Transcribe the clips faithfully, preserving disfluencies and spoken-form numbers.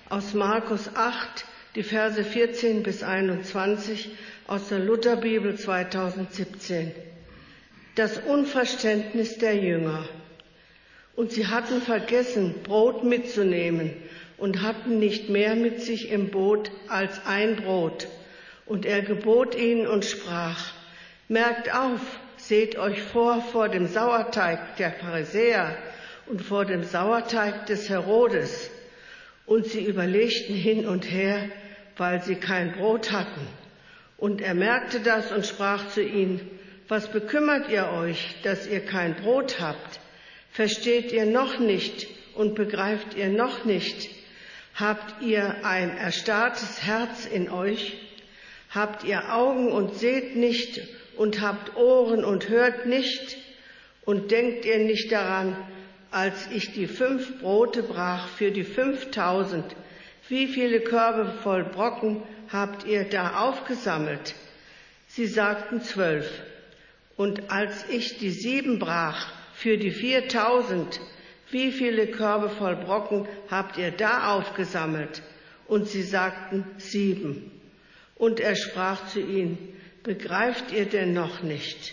aus Markus acht, die Verse vierzehn bis einundzwanzig aus der Lutherbibel zweitausendsiebzehn. Das Unverständnis der Jünger. Und sie hatten vergessen, Brot mitzunehmen und hatten nicht mehr mit sich im Boot als ein Brot. Und er gebot ihnen und sprach: Merkt auf, seht euch vor vor dem Sauerteig der Pharisäer und vor dem Sauerteig des Herodes. Und sie überlegten hin und her, weil sie kein Brot hatten. Und er merkte das und sprach zu ihnen: Was bekümmert ihr euch, dass ihr kein Brot habt? Versteht ihr noch nicht und begreift ihr noch nicht? Habt ihr ein erstarrtes Herz in euch? Habt ihr Augen und seht nicht und habt Ohren und hört nicht? Und denkt ihr nicht daran, als ich die fünf Brote brach für die fünftausend, wie viele Körbe voll Brocken habt ihr da aufgesammelt? Sie sagten zwölf. Und als ich die sieben brach für die viertausend, wie viele Körbe voll Brocken habt ihr da aufgesammelt? Und sie sagten sieben. Und er sprach zu ihnen: Begreift ihr denn noch nicht?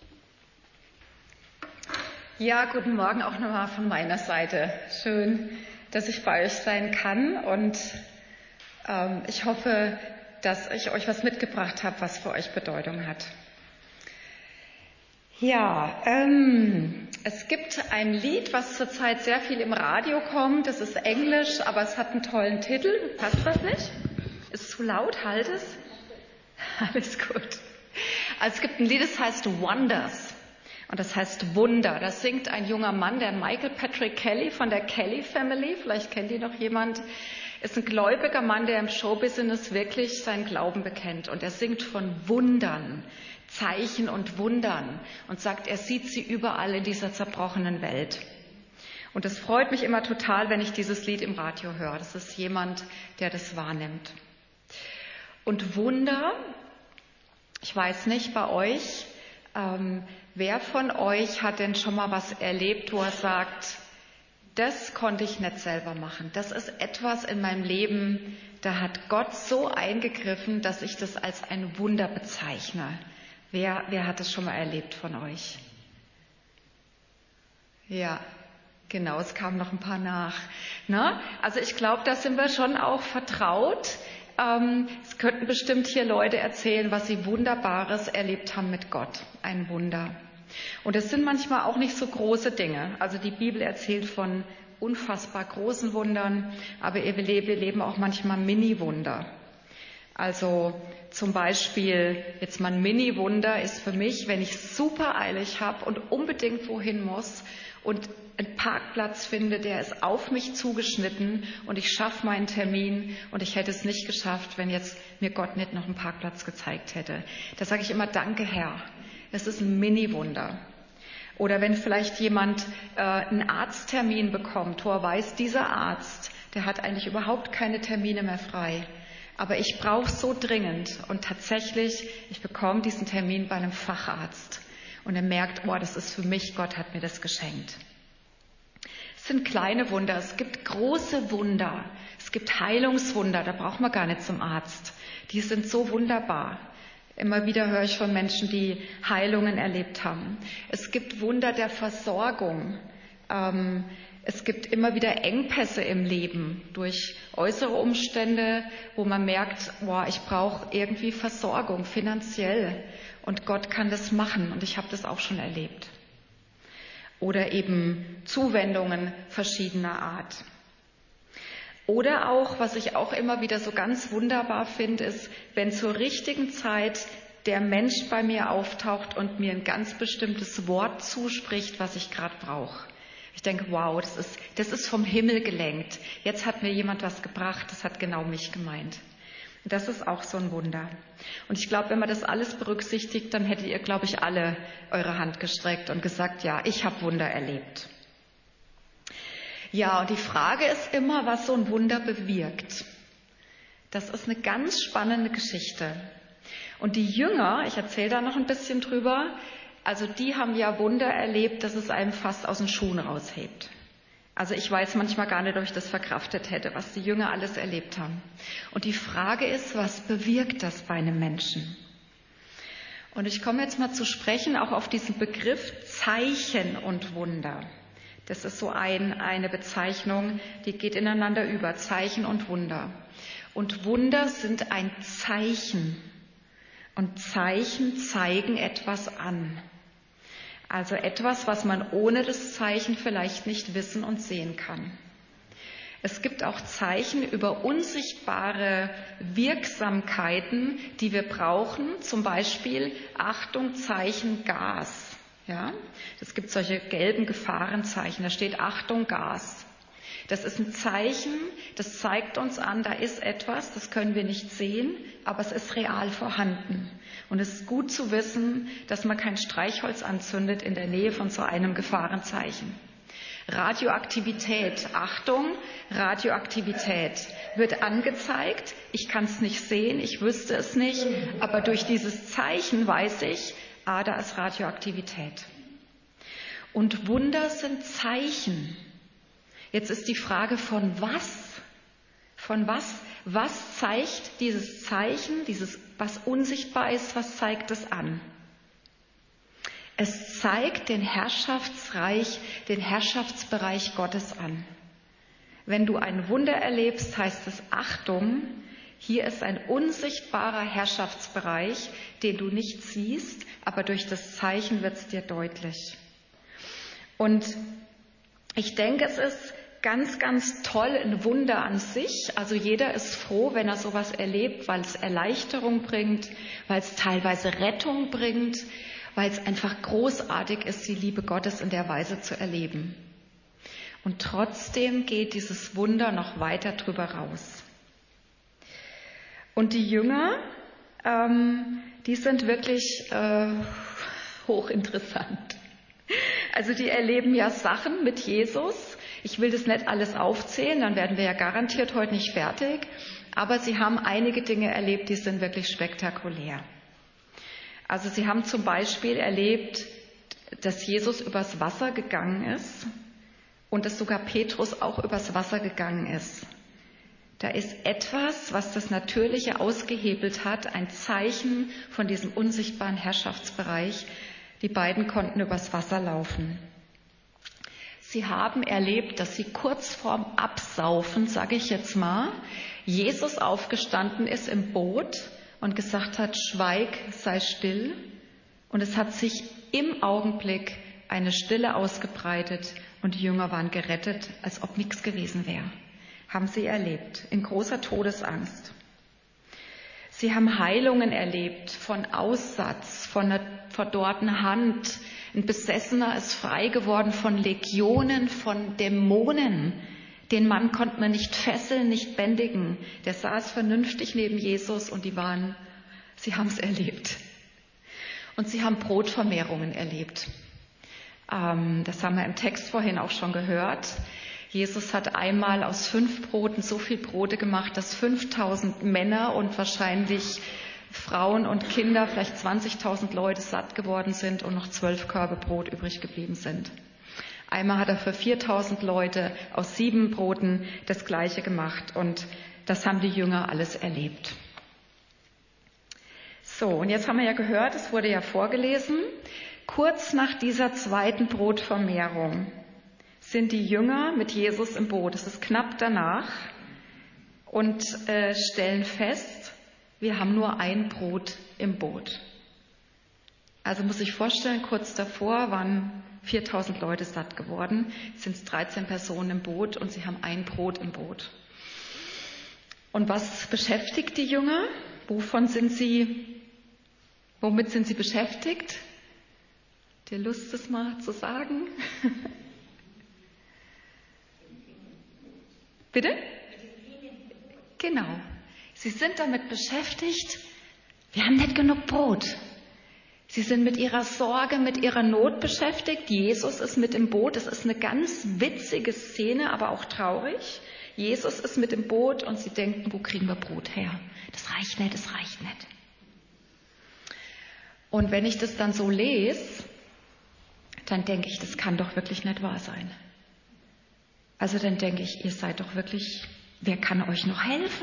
Ja, guten Morgen auch nochmal von meiner Seite. Schön, dass ich bei euch sein kann, und ähm, ich hoffe, dass ich euch was mitgebracht habe, was für euch Bedeutung hat. Ja, ähm, es gibt ein Lied, was zurzeit sehr viel im Radio kommt. Das ist Englisch, aber es hat einen tollen Titel. Passt das nicht? Ist es zu laut? Halt es? Alles gut. Also es gibt ein Lied, das heißt Wonders. Und das heißt Wunder. Das singt ein junger Mann, der Michael Patrick Kelly von der Kelly Family. Vielleicht kennt ihn noch jemand. Ist ein gläubiger Mann, der im Showbusiness wirklich seinen Glauben bekennt. Und er singt von Wundern, Zeichen und Wundern, und sagt, er sieht sie überall in dieser zerbrochenen Welt. Und es freut mich immer total, wenn ich dieses Lied im Radio höre. Das ist jemand, der das wahrnimmt. Und Wunder, ich weiß nicht, bei euch, ähm, wer von euch hat denn schon mal was erlebt, wo er sagt, das konnte ich nicht selber machen. Das ist etwas in meinem Leben, da hat Gott so eingegriffen, dass ich das als ein Wunder bezeichne. Wer, wer hat das schon mal erlebt von euch? Ja, genau, es kamen noch ein paar nach. Na? Also ich glaube, da sind wir schon auch vertraut. Ähm, es könnten bestimmt hier Leute erzählen, was sie Wunderbares erlebt haben mit Gott. Ein Wunder. Und es sind manchmal auch nicht so große Dinge. Also die Bibel erzählt von unfassbar großen Wundern, aber wir leben auch manchmal Mini-Wunder. Also zum Beispiel, jetzt mal ein Mini-Wunder ist für mich, wenn ich super eilig habe und unbedingt wohin muss und einen Parkplatz finde, der ist auf mich zugeschnitten und ich schaffe meinen Termin, und ich hätte es nicht geschafft, wenn jetzt mir Gott nicht noch einen Parkplatz gezeigt hätte. Da sage ich immer: Danke, Herr. Es ist ein Mini-Wunder. Oder wenn vielleicht jemand äh, einen Arzttermin bekommt, wo er weiß, dieser Arzt, der hat eigentlich überhaupt keine Termine mehr frei. Aber ich brauche es so dringend, und tatsächlich, ich bekomme diesen Termin bei einem Facharzt. Und er merkt, oh, das ist für mich, Gott hat mir das geschenkt. Es sind kleine Wunder, es gibt große Wunder, es gibt Heilungswunder, da braucht man gar nicht zum Arzt. Die sind so wunderbar. Immer wieder höre ich von Menschen, die Heilungen erlebt haben. Es gibt Wunder der Versorgung. Ähm, es gibt immer wieder Engpässe im Leben durch äußere Umstände, wo man merkt, boah, ich brauche irgendwie Versorgung finanziell. Und Gott kann das machen, und ich habe das auch schon erlebt. Oder eben Zuwendungen verschiedener Art. Oder auch, was ich auch immer wieder so ganz wunderbar finde, ist, wenn zur richtigen Zeit der Mensch bei mir auftaucht und mir ein ganz bestimmtes Wort zuspricht, was ich gerade brauche. Ich denke, wow, das ist, das ist vom Himmel gelenkt. Jetzt hat mir jemand was gebracht, das hat genau mich gemeint. Und das ist auch so ein Wunder. Und ich glaube, wenn man das alles berücksichtigt, dann hättet ihr, glaube ich, alle eure Hand gestreckt und gesagt, ja, ich habe Wunder erlebt. Ja, und die Frage ist immer, was so ein Wunder bewirkt. Das ist eine ganz spannende Geschichte. Und die Jünger, ich erzähle da noch ein bisschen drüber, also die haben ja Wunder erlebt, dass es einem fast aus den Schuhen raushebt. Also ich weiß manchmal gar nicht, ob ich das verkraftet hätte, was die Jünger alles erlebt haben. Und die Frage ist, was bewirkt das bei einem Menschen? Und ich komme jetzt mal zu sprechen auch auf diesen Begriff Zeichen und Wunder. Das ist so ein, eine Bezeichnung, die geht ineinander über, Zeichen und Wunder. Und Wunder sind ein Zeichen. Und Zeichen zeigen etwas an. Also etwas, was man ohne das Zeichen vielleicht nicht wissen und sehen kann. Es gibt auch Zeichen über unsichtbare Wirksamkeiten, die wir brauchen. Zum Beispiel, Achtung, Zeichen Gas. Ja? Es gibt solche gelben Gefahrenzeichen, da steht Achtung, Gas. Das ist ein Zeichen, das zeigt uns an, da ist etwas, das können wir nicht sehen, aber es ist real vorhanden. Und es ist gut zu wissen, dass man kein Streichholz anzündet in der Nähe von so einem Gefahrenzeichen. Radioaktivität, Achtung, Radioaktivität wird angezeigt. Ich kann es nicht sehen, ich wüsste es nicht, aber durch dieses Zeichen weiß ich, ah, da ist Radioaktivität. Und Wunder sind Zeichen. Jetzt ist die Frage, von was? Von was? Was zeigt dieses Zeichen, dieses, was unsichtbar ist, was zeigt es an? Es zeigt den Herrschaftsreich, den Herrschaftsbereich Gottes an. Wenn du ein Wunder erlebst, heißt es Achtung, hier ist ein unsichtbarer Herrschaftsbereich, den du nicht siehst, aber durch das Zeichen wird es dir deutlich. Und ich denke, es ist ganz, ganz toll, ein Wunder an sich. Also jeder ist froh, wenn er sowas erlebt, weil es Erleichterung bringt, weil es teilweise Rettung bringt, weil es einfach großartig ist, die Liebe Gottes in der Weise zu erleben. Und trotzdem geht dieses Wunder noch weiter drüber raus. Und die Jünger, ähm, die sind wirklich äh, hochinteressant. Also die erleben ja Sachen mit Jesus. Ich will das nicht alles aufzählen, dann werden wir ja garantiert heute nicht fertig. Aber sie haben einige Dinge erlebt, die sind wirklich spektakulär. Also sie haben zum Beispiel erlebt, dass Jesus übers Wasser gegangen ist und dass sogar Petrus auch übers Wasser gegangen ist. Da ist etwas, was das Natürliche ausgehebelt hat, ein Zeichen von diesem unsichtbaren Herrschaftsbereich. Die beiden konnten übers Wasser laufen. Sie haben erlebt, dass sie kurz vorm Absaufen, sage ich jetzt mal, Jesus aufgestanden ist im Boot und gesagt hat, schweig, sei still. Und es hat sich im Augenblick eine Stille ausgebreitet und die Jünger waren gerettet, als ob nichts gewesen wäre. Haben sie erlebt, in großer Todesangst. Sie haben Heilungen erlebt von Aussatz, von einer verdorrten Hand. Ein Besessener ist frei geworden von Legionen, von Dämonen. Den Mann konnte man nicht fesseln, nicht bändigen. Der saß vernünftig neben Jesus und die waren, sie haben es erlebt. Und sie haben Brotvermehrungen erlebt. Ähm, das haben wir im Text vorhin auch schon gehört. Jesus hat einmal aus fünf Broten so viel Brote gemacht, dass fünftausend Männer und wahrscheinlich Frauen und Kinder, vielleicht zwanzigtausend Leute satt geworden sind und noch zwölf Körbe Brot übrig geblieben sind. Einmal hat er für viertausend Leute aus sieben Broten das Gleiche gemacht und das haben die Jünger alles erlebt. So, und jetzt haben wir ja gehört, es wurde ja vorgelesen, kurz nach dieser zweiten Brotvermehrung sind die Jünger mit Jesus im Boot. Es ist knapp danach und äh, stellen fest, wir haben nur ein Brot im Boot. Also muss ich vorstellen, kurz davor waren viertausend Leute satt geworden, sind es dreizehn Personen im Boot und sie haben ein Brot im Boot. Und was beschäftigt die Jünger? Wovon sind sie, womit sind sie beschäftigt? Habt ihr Lust, das mal zu sagen? Bitte? Genau. Sie sind damit beschäftigt, wir haben nicht genug Brot. Sie sind mit ihrer Sorge, mit ihrer Not beschäftigt. Jesus ist mit im Boot. Es ist eine ganz witzige Szene, aber auch traurig. Jesus ist mit im Boot und sie denken, wo kriegen wir Brot her? Das reicht nicht, das reicht nicht. Und wenn ich das dann so lese, dann denke ich, das kann doch wirklich nicht wahr sein. Also dann denke ich, ihr seid doch wirklich, wer kann euch noch helfen?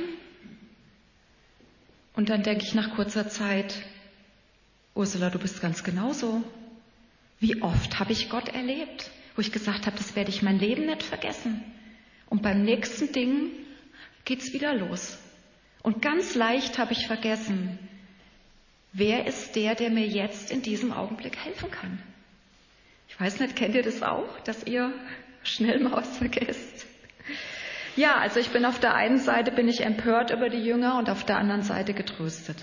Und dann denke ich nach kurzer Zeit, Ursula, du bist ganz genauso. Wie oft habe ich Gott erlebt, wo ich gesagt habe, das werde ich mein Leben nicht vergessen. Und beim nächsten Ding geht's wieder los. Und ganz leicht habe ich vergessen, wer ist der, der mir jetzt in diesem Augenblick helfen kann? Ich weiß nicht, kennt ihr das auch, dass ihr schnell mal was vergesst? Ja, also ich bin auf der einen Seite bin ich empört über die Jünger und auf der anderen Seite getröstet.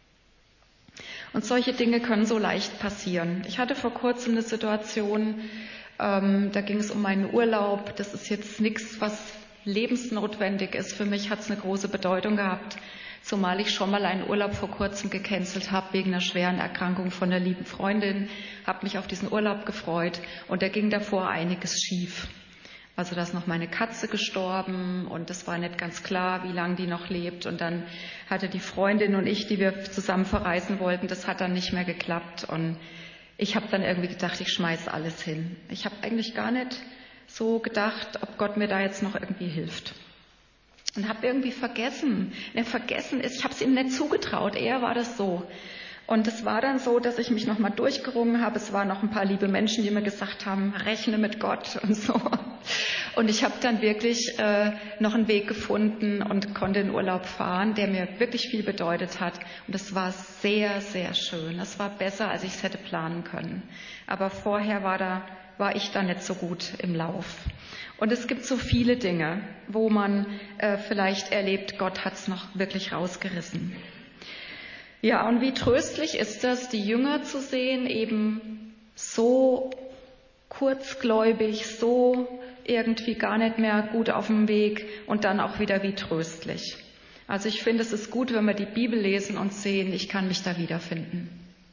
Und solche Dinge können so leicht passieren. Ich hatte vor kurzem eine Situation, ähm, da ging es um meinen Urlaub. Das ist jetzt nichts, was lebensnotwendig ist. Für mich hat es eine große Bedeutung gehabt, zumal ich schon mal einen Urlaub vor kurzem gecancelt habe wegen einer schweren Erkrankung von einer lieben Freundin. Habe mich auf diesen Urlaub gefreut und da ging davor einiges schief. Also da ist noch meine Katze gestorben und es war nicht ganz klar, wie lange die noch lebt. Und dann hatte die Freundin und ich, die wir zusammen verreisen wollten, das hat dann nicht mehr geklappt. Und ich habe dann irgendwie gedacht, ich schmeiße alles hin. Ich habe eigentlich gar nicht so gedacht, ob Gott mir da jetzt noch irgendwie hilft. Und habe irgendwie vergessen. Ne, vergessen ist, ich habe es ihm nicht zugetraut. Eher war das so. Und es war dann so, dass ich mich nochmal durchgerungen habe. Es waren noch ein paar liebe Menschen, die mir gesagt haben, rechne mit Gott und so. Und ich habe dann wirklich äh, noch einen Weg gefunden und konnte in Urlaub fahren, der mir wirklich viel bedeutet hat. Und es war sehr, sehr schön. Es war besser, als ich es hätte planen können. Aber vorher war, da, war ich da nicht so gut im Lauf. Und es gibt so viele Dinge, wo man äh, vielleicht erlebt, Gott hat es noch wirklich rausgerissen. Ja, und wie tröstlich ist das, die Jünger zu sehen, eben so kurzgläubig, so irgendwie gar nicht mehr gut auf dem Weg und dann auch wieder wie tröstlich. Also ich finde, es ist gut, wenn wir die Bibel lesen und sehen, ich kann mich da wiederfinden.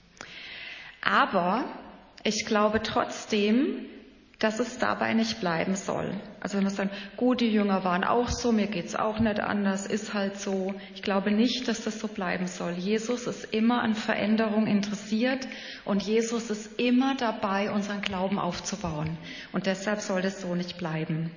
Aber ich glaube trotzdem, dass es dabei nicht bleiben soll. Also wenn wir sagen, gut, die Jünger waren auch so, mir geht's auch nicht anders, ist halt so. Ich glaube nicht, dass das so bleiben soll. Jesus ist immer an Veränderung interessiert und Jesus ist immer dabei, unseren Glauben aufzubauen. Und deshalb soll das so nicht bleiben.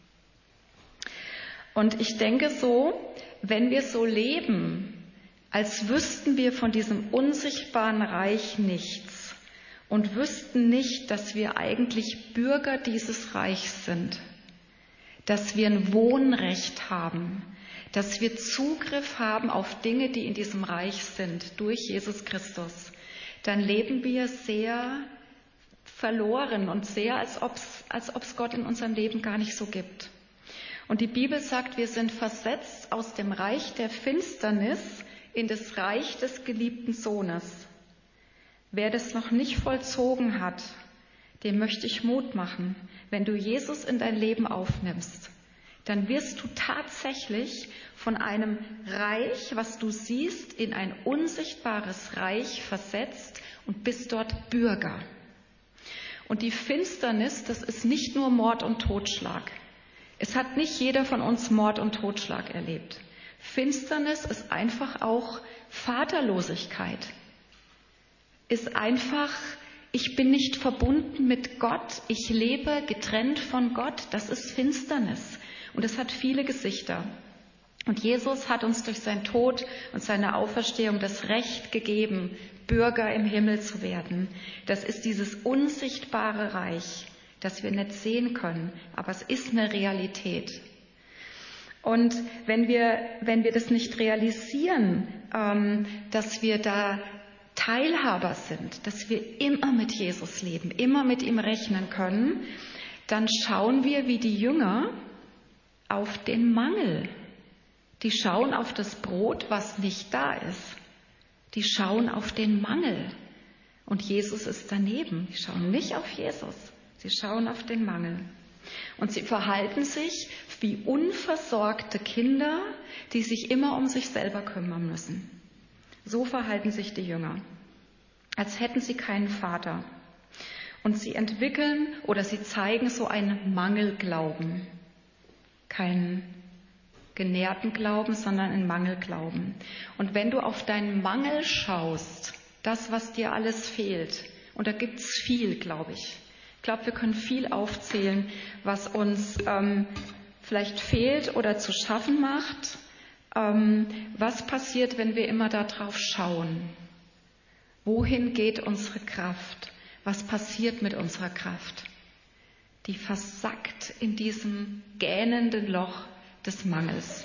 Und ich denke so, wenn wir so leben, als wüssten wir von diesem unsichtbaren Reich nichts, und wüssten nicht, dass wir eigentlich Bürger dieses Reichs sind, dass wir ein Wohnrecht haben, dass wir Zugriff haben auf Dinge, die in diesem Reich sind, durch Jesus Christus, dann leben wir sehr verloren und sehr, als ob es als ob's Gott in unserem Leben gar nicht so gibt. Und die Bibel sagt, wir sind versetzt aus dem Reich der Finsternis in das Reich des geliebten Sohnes. Wer das noch nicht vollzogen hat, dem möchte ich Mut machen. Wenn du Jesus in dein Leben aufnimmst, dann wirst du tatsächlich von einem Reich, was du siehst, in ein unsichtbares Reich versetzt und bist dort Bürger. Und die Finsternis, das ist nicht nur Mord und Totschlag. Es hat nicht jeder von uns Mord und Totschlag erlebt. Finsternis ist einfach auch Vaterlosigkeit. Ist einfach, ich bin nicht verbunden mit Gott, ich lebe getrennt von Gott, das ist Finsternis und es hat viele Gesichter. Und Jesus hat uns durch seinen Tod und seine Auferstehung das Recht gegeben, Bürger im Himmel zu werden. Das ist dieses unsichtbare Reich, das wir nicht sehen können, aber es ist eine Realität. Und wenn wir, wenn wir das nicht realisieren, ähm, dass wir da Teilhaber sind, dass wir immer mit Jesus leben, immer mit ihm rechnen können, dann schauen wir wie die Jünger auf den Mangel. Die schauen auf das Brot, was nicht da ist. Die schauen auf den Mangel. Und Jesus ist daneben. Die schauen nicht auf Jesus. Sie schauen auf den Mangel. Und sie verhalten sich wie unversorgte Kinder, die sich immer um sich selber kümmern müssen. So verhalten sich die Jünger, als hätten sie keinen Vater. Und sie entwickeln oder sie zeigen so einen Mangelglauben. Keinen genährten Glauben, sondern einen Mangelglauben. Und wenn du auf deinen Mangel schaust, das, was dir alles fehlt, und da gibt's viel, glaube ich, Ich glaube, wir können viel aufzählen, was uns ähm, vielleicht fehlt oder zu schaffen macht. Ähm, was passiert, wenn wir immer darauf schauen? Wohin geht unsere Kraft? Was passiert mit unserer Kraft? Die versackt in diesem gähnenden Loch des Mangels.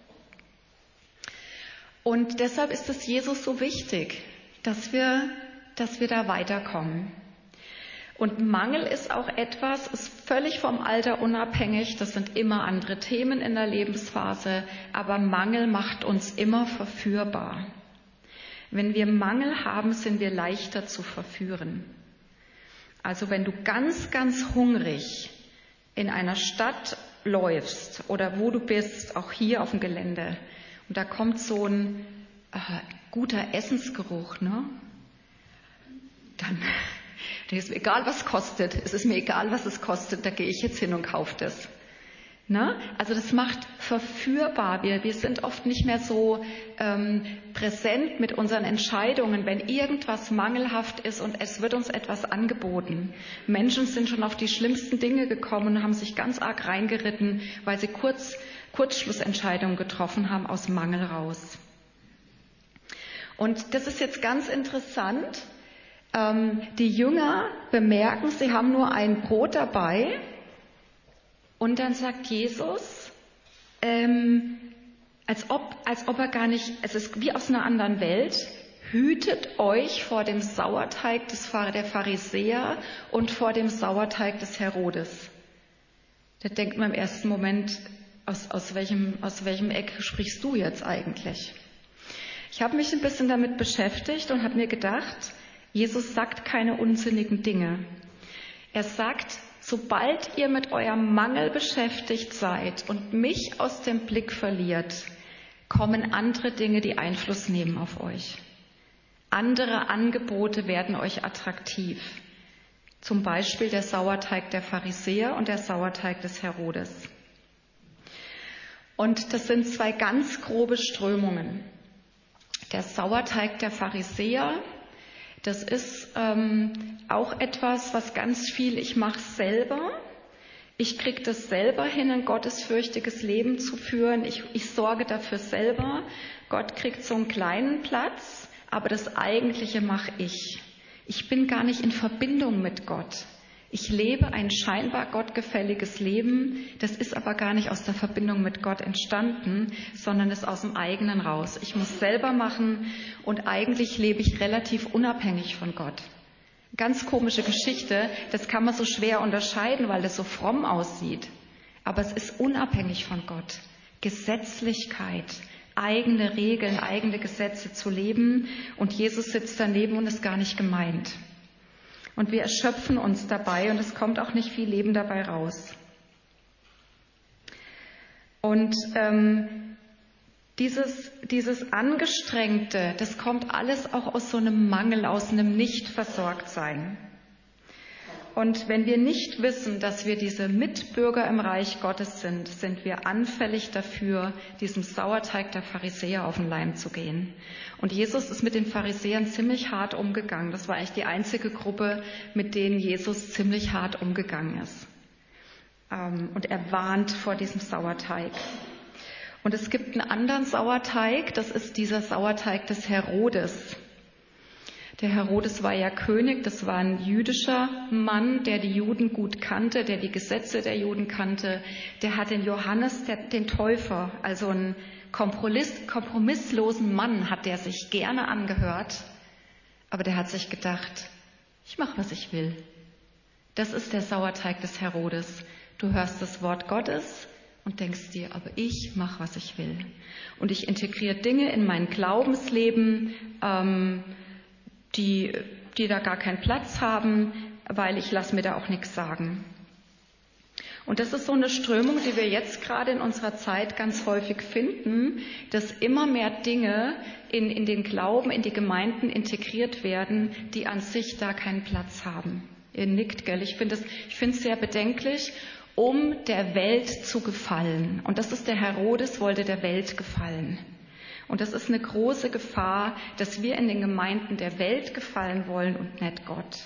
Und deshalb ist es Jesus so wichtig, dass wir, dass wir da weiterkommen. Und Mangel ist auch etwas, ist völlig vom Alter unabhängig. Das sind immer andere Themen in der Lebensphase. Aber Mangel macht uns immer verführbar. Wenn wir Mangel haben, sind wir leichter zu verführen. Also wenn du ganz, ganz hungrig in einer Stadt läufst oder wo du bist, auch hier auf dem Gelände, und da kommt so ein äh, guter Essensgeruch, ne? Dann, dann ist mir egal, was es kostet. Es ist mir egal, was es kostet. Da gehe ich jetzt hin und kaufe das. Ne? Also das macht verführbar. Wir, wir sind oft nicht mehr so ähm, präsent mit unseren Entscheidungen, wenn irgendwas mangelhaft ist und es wird uns etwas angeboten. Menschen sind schon auf die schlimmsten Dinge gekommen und haben sich ganz arg reingeritten, weil sie kurz, Kurzschlussentscheidungen getroffen haben aus Mangel raus. Und das ist jetzt ganz interessant. Ähm, die Jünger bemerken, sie haben nur ein Brot dabei. Und dann sagt Jesus, ähm, als ob, als ob er gar nicht, es ist wie aus einer anderen Welt, hütet euch vor dem Sauerteig des, der Pharisäer und vor dem Sauerteig des Herodes. Da denkt man im ersten Moment, aus, aus, welchem, aus welchem Eck sprichst du jetzt eigentlich? Ich habe mich ein bisschen damit beschäftigt und habe mir gedacht, Jesus sagt keine unsinnigen Dinge. Er sagt, sobald ihr mit eurem Mangel beschäftigt seid und mich aus dem Blick verliert, kommen andere Dinge, die Einfluss nehmen auf euch. Andere Angebote werden euch attraktiv. Zum Beispiel der Sauerteig der Pharisäer und der Sauerteig des Herodes. Und das sind zwei ganz grobe Strömungen. Der Sauerteig der Pharisäer, das ist ähm, auch etwas, was ganz viel, ich mache selber. Ich kriege das selber hin, ein gottesfürchtiges Leben zu führen. Ich, ich sorge dafür selber. Gott kriegt so einen kleinen Platz, aber das Eigentliche mache ich. Ich bin gar nicht in Verbindung mit Gott. Ich lebe ein scheinbar gottgefälliges Leben, das ist aber gar nicht aus der Verbindung mit Gott entstanden, sondern ist aus dem eigenen raus. Ich muss selber machen und eigentlich lebe ich relativ unabhängig von Gott. Ganz komische Geschichte, das kann man so schwer unterscheiden, weil das so fromm aussieht. Aber es ist unabhängig von Gott. Gesetzlichkeit, eigene Regeln, eigene Gesetze zu leben und Jesus sitzt daneben und ist gar nicht gemeint. Und wir erschöpfen uns dabei und es kommt auch nicht viel Leben dabei raus. Und ähm, dieses, dieses Angestrengte, das kommt alles auch aus so einem Mangel, aus einem Nicht-Versorgt-Sein. Und wenn wir nicht wissen, dass wir diese Mitbürger im Reich Gottes sind, sind wir anfällig dafür, diesem Sauerteig der Pharisäer auf den Leim zu gehen. Und Jesus ist mit den Pharisäern ziemlich hart umgegangen. Das war eigentlich die einzige Gruppe, mit denen Jesus ziemlich hart umgegangen ist. Und er warnt vor diesem Sauerteig. Und es gibt einen anderen Sauerteig, das ist dieser Sauerteig des Herodes. Der Herodes war ja König, das war ein jüdischer Mann, der die Juden gut kannte, der die Gesetze der Juden kannte. Der hat den Johannes, der, den Täufer, also einen Kompromiss, kompromisslosen Mann, hat der sich gerne angehört. Aber der hat sich gedacht, ich mache, was ich will. Das ist der Sauerteig des Herodes. Du hörst das Wort Gottes und denkst dir, aber ich mache, was ich will. Und ich integriere Dinge in mein Glaubensleben, ähm, die, die da gar keinen Platz haben, weil ich lasse mir da auch nichts sagen. Und das ist so eine Strömung, die wir jetzt gerade in unserer Zeit ganz häufig finden, dass immer mehr Dinge in, in den Glauben, in die Gemeinden integriert werden, die an sich da keinen Platz haben. Ihr nickt, gell? Ich finde es ich finde es sehr bedenklich, um der Welt zu gefallen. Und das ist der Herodes, wollte der Welt gefallen. Und das ist eine große Gefahr, dass wir in den Gemeinden der Welt gefallen wollen und nicht Gott.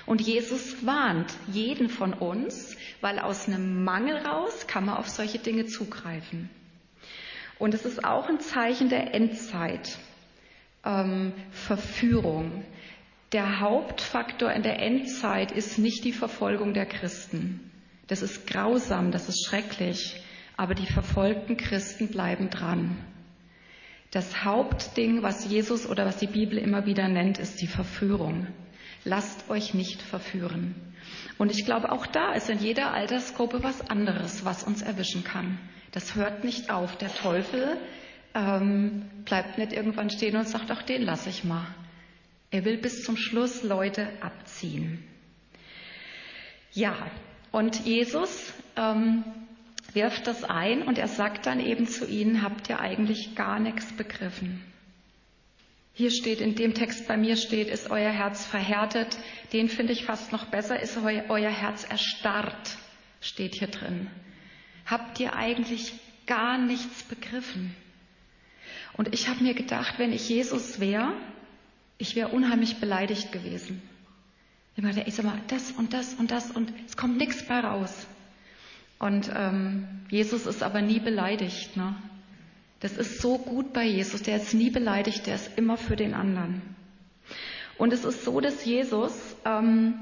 Und Jesus warnt jeden von uns, weil aus einem Mangel raus kann man auf solche Dinge zugreifen. Und es ist auch ein Zeichen der Endzeit, ähm, Verführung. Der Hauptfaktor in der Endzeit ist nicht die Verfolgung der Christen. Das ist grausam, das ist schrecklich, aber die verfolgten Christen bleiben dran. Das Hauptding, was Jesus oder was die Bibel immer wieder nennt, ist die Verführung. Lasst euch nicht verführen. Und ich glaube, auch da ist in jeder Altersgruppe was anderes, was uns erwischen kann. Das hört nicht auf. Der Teufel ähm, bleibt nicht irgendwann stehen und sagt, ach, den lasse ich mal. Er will bis zum Schluss Leute abziehen. Ja, und Jesus ähm, wirft das ein und er sagt dann eben zu ihnen, habt ihr eigentlich gar nichts begriffen? Hier steht, in dem Text bei mir steht, ist euer Herz verhärtet. Den finde ich fast noch besser, ist eu, euer Herz erstarrt, steht hier drin. Habt ihr eigentlich gar nichts begriffen? Und ich habe mir gedacht, wenn ich Jesus wäre, ich wäre unheimlich beleidigt gewesen. Ich dachte, ich sag mal, das und das und das und es kommt nichts bei raus. Und ähm, Jesus ist aber nie beleidigt, ne? Das ist so gut bei Jesus, der ist nie beleidigt, der ist immer für den anderen. Und es ist so, dass Jesus, ähm,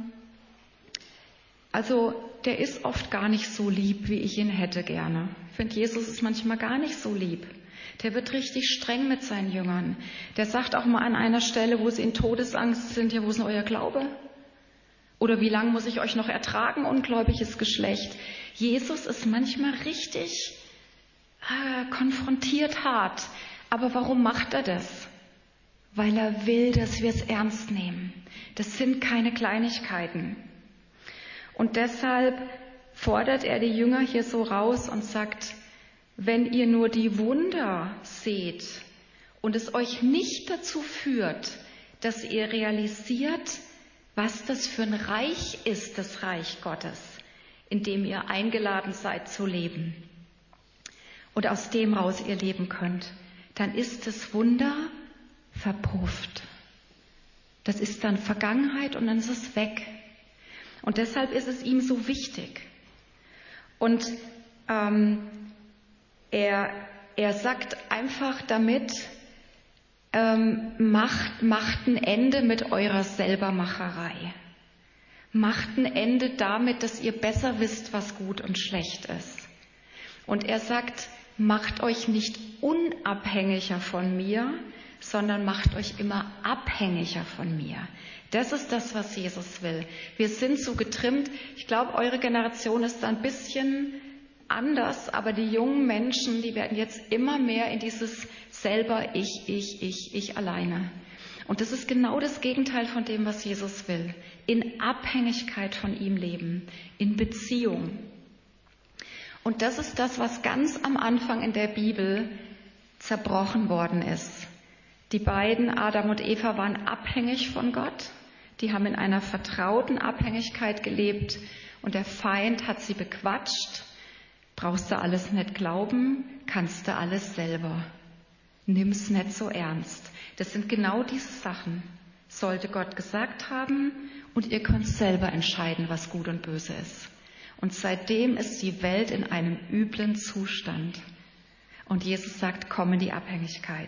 also der ist oft gar nicht so lieb, wie ich ihn hätte gerne. Ich finde, Jesus ist manchmal gar nicht so lieb. Der wird richtig streng mit seinen Jüngern. Der sagt auch mal an einer Stelle, wo sie in Todesangst sind, ja, wo ist denn euer Glaube? Oder wie lange muss ich euch noch ertragen, ungläubiges Geschlecht? Jesus ist manchmal richtig äh, konfrontiert hart. Aber warum macht er das? Weil er will, dass wir es ernst nehmen. Das sind keine Kleinigkeiten. Und deshalb fordert er die Jünger hier so raus und sagt, wenn ihr nur die Wunder seht und es euch nicht dazu führt, dass ihr realisiert, was das für ein Reich ist, das Reich Gottes, in dem ihr eingeladen seid zu leben und aus dem raus ihr leben könnt, dann ist das Wunder verpufft. Das ist dann Vergangenheit und dann ist es weg. Und deshalb ist es ihm so wichtig. Und ähm, er, er sagt einfach damit, ähm, macht, macht ein Ende mit eurer Selbermacherei. Macht ein Ende damit, dass ihr besser wisst, was gut und schlecht ist. Und er sagt, macht euch nicht unabhängiger von mir, sondern macht euch immer abhängiger von mir. Das ist das, was Jesus will. Wir sind so getrimmt. Ich glaube, eure Generation ist da ein bisschen anders, aber die jungen Menschen, die werden jetzt immer mehr in dieses selber ich, ich, ich, ich alleine. Und das ist genau das Gegenteil von dem, was Jesus will. In Abhängigkeit von ihm leben, in Beziehung. Und das ist das, was ganz am Anfang in der Bibel zerbrochen worden ist. Die beiden, Adam und Eva, waren abhängig von Gott. Die haben in einer vertrauten Abhängigkeit gelebt und der Feind hat sie bequatscht. Brauchst du alles nicht glauben, kannst du alles selber. Nimm's nicht so ernst. Das sind genau diese Sachen. Sollte Gott gesagt haben und ihr könnt selber entscheiden, was gut und böse ist. Und seitdem ist die Welt in einem üblen Zustand. Und Jesus sagt, komm in die Abhängigkeit.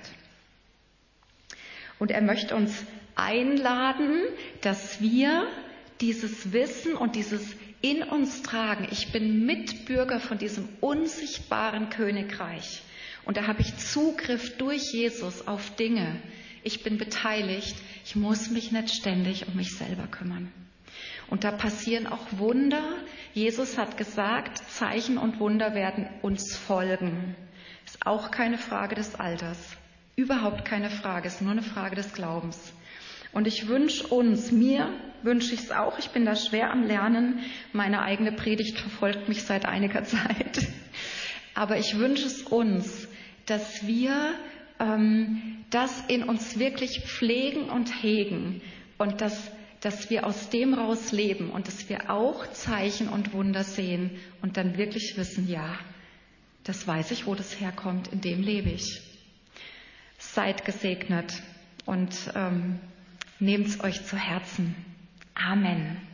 Und er möchte uns einladen, dass wir dieses Wissen und dieses in uns tragen. Ich bin Mitbürger von diesem unsichtbaren Königreich. Und da habe ich Zugriff durch Jesus auf Dinge. Ich bin beteiligt. Ich muss mich nicht ständig um mich selber kümmern. Und da passieren auch Wunder. Jesus hat gesagt, Zeichen und Wunder werden uns folgen. Ist auch keine Frage des Alters. Überhaupt keine Frage. Ist nur eine Frage des Glaubens. Und ich wünsche uns, mir wünsche ich es auch, ich bin da schwer am Lernen, meine eigene Predigt verfolgt mich seit einiger Zeit, aber ich wünsche es uns, dass wir ähm, das in uns wirklich pflegen und hegen und dass, dass wir aus dem raus leben und dass wir auch Zeichen und Wunder sehen und dann wirklich wissen, ja, das weiß ich, wo das herkommt, in dem lebe ich. Seid gesegnet und ähm, nehmt es euch zu Herzen. Amen.